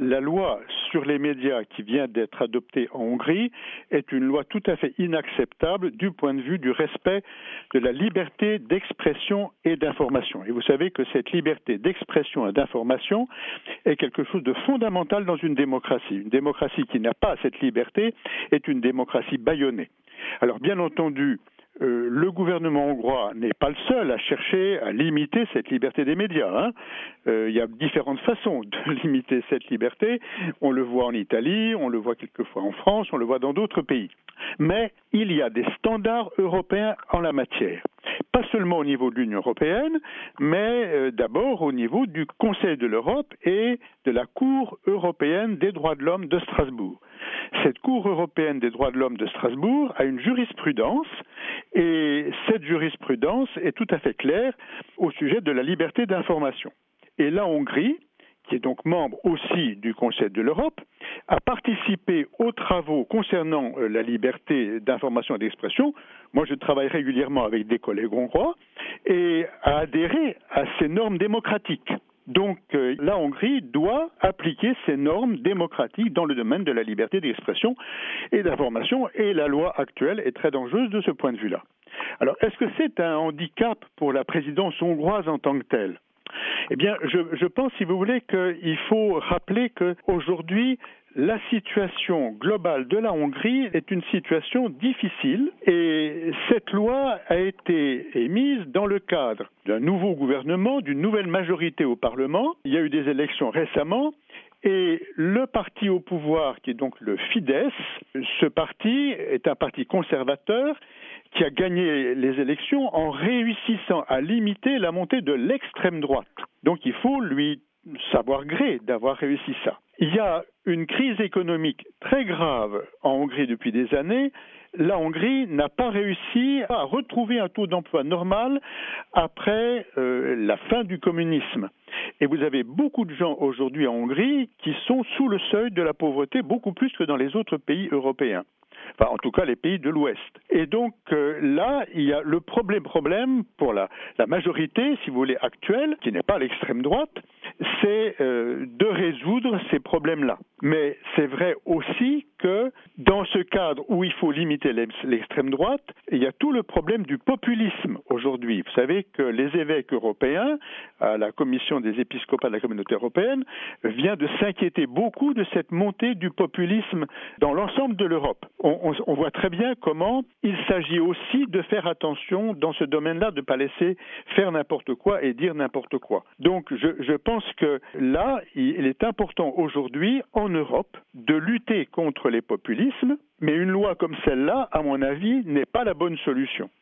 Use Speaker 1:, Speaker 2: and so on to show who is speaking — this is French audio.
Speaker 1: la loi sur les médias qui vient d'être adoptée en Hongrie est une loi tout à fait inacceptable du point de vue du respect de la liberté d'expression et d'information. Et vous savez que cette liberté d'expression et d'information est quelque chose de fondamental dans une démocratie. Une démocratie qui n'a pas cette liberté est une démocratie bâillonnée. Alors bien entendu, le gouvernement hongrois n'est pas le seul à chercher à limiter cette liberté des médias. Il y a différentes façons de limiter cette liberté. On le voit en Italie, on le voit quelquefois en France, on le voit dans d'autres pays. Mais il y a des standards européens en la matière. Pas seulement au niveau de l'Union européenne, mais d'abord au niveau du Conseil de l'Europe et de la Cour européenne des droits de l'homme de Strasbourg. Cette Cour européenne des droits de l'homme de Strasbourg a une jurisprudence et cette jurisprudence est tout à fait claire au sujet de la liberté d'information. Et la Hongrie, qui est donc membre aussi du Conseil de l'Europe, a participé aux travaux concernant la liberté d'information et d'expression. Moi, je travaille régulièrement avec des collègues hongrois et a adhéré à ces normes démocratiques. Donc, la Hongrie doit appliquer ces normes démocratiques dans le domaine de la liberté d'expression et d'information, et la loi actuelle est très dangereuse de ce point de vue-là. Alors, est-ce que c'est un handicap pour la présidence hongroise en tant que telle ? Eh bien, je pense, si vous voulez, qu'il faut rappeler qu'aujourd'hui, la situation globale de la Hongrie est une situation difficile et cette loi a été émise dans le cadre d'un nouveau gouvernement, d'une nouvelle majorité au Parlement. Il y a eu des élections récemment et le parti au pouvoir, qui est donc le Fidesz, ce parti est un parti conservateur qui a gagné les élections en réussissant à limiter la montée de l'extrême droite. Donc il faut lui savoir gré d'avoir réussi ça. Il y a une crise économique très grave en Hongrie depuis des années. La Hongrie n'a pas réussi à retrouver un taux d'emploi normal après la fin du communisme. Et vous avez beaucoup de gens aujourd'hui en Hongrie qui sont sous le seuil de la pauvreté, beaucoup plus que dans les autres pays européens. Enfin, en tout cas, les pays de l'Ouest. Et donc, là, il y a le problème pour la majorité, si vous voulez, actuelle, qui n'est pas l'extrême droite, c'est de résoudre ces problèmes-là. Mais c'est vrai aussi que dans ce cadre où il faut limiter l'extrême droite, il y a tout le problème du populisme aujourd'hui. Vous savez que les évêques européens, à la commission des épiscopats de la communauté européenne, vient de s'inquiéter beaucoup de cette montée du populisme dans l'ensemble de l'Europe. On voit très bien comment il s'agit aussi de faire attention dans ce domaine-là, de ne pas laisser faire n'importe quoi et dire n'importe quoi. Donc je pense que là, il est important aujourd'hui en Europe de lutter contre les populismes, mais une loi comme celle-là, à mon avis, n'est pas la bonne solution.